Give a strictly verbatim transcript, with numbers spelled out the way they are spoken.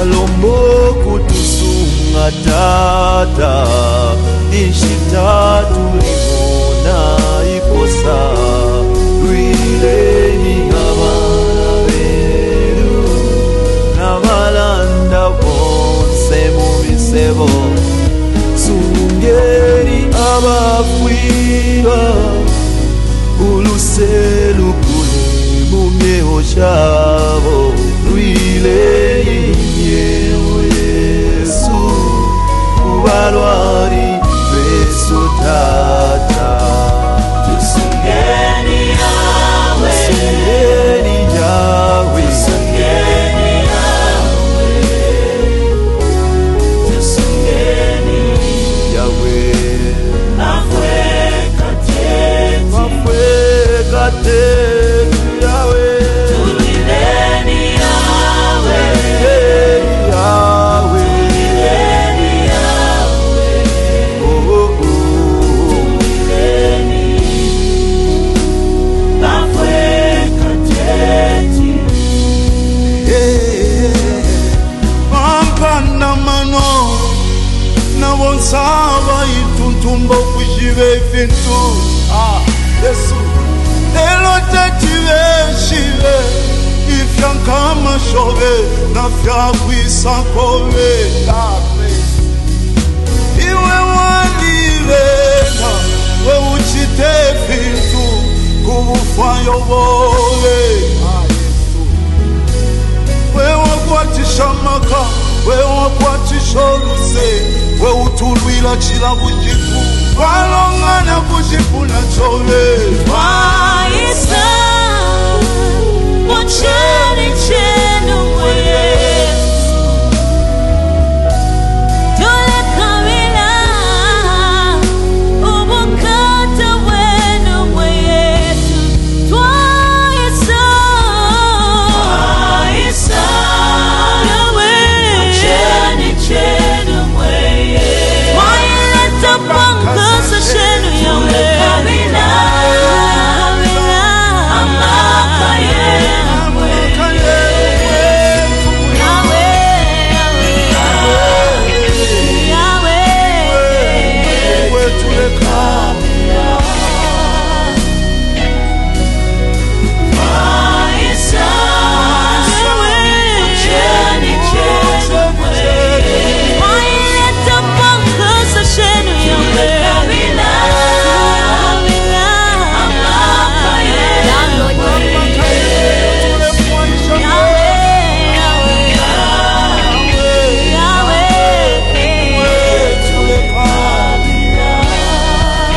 Kalombo kutusunga tata Ishita tulimona ikosa Ruile ni abana beru Nabalanda bonse mu bisebo Sungeri abafwiba Uluselu kule mumyeho chabo Ruile yeho Yesu Ubalwari beso tata Tusungeni Yahweh Tusungeni Yahweh Tusungeni Yahweh Tusungeni Yahweh Mafwe kateti Mafwe kateti Yahweh Tulileni Yahweh Yahweh Tulileni Yahweh Oh oh oh Tulileni Mafwe kateti Ampana mano na wonsava ituntumba kujive fintu ah Yesu elo tetive shive ifyankama shove na fyakwisa kove kape iwe walivena we uchite fintu kubufayo bove ah Yesu wewe kwatisha maka wewe kwatisha luse wewe utulwila chila bujiku walongana bujiku na chove Why is that? What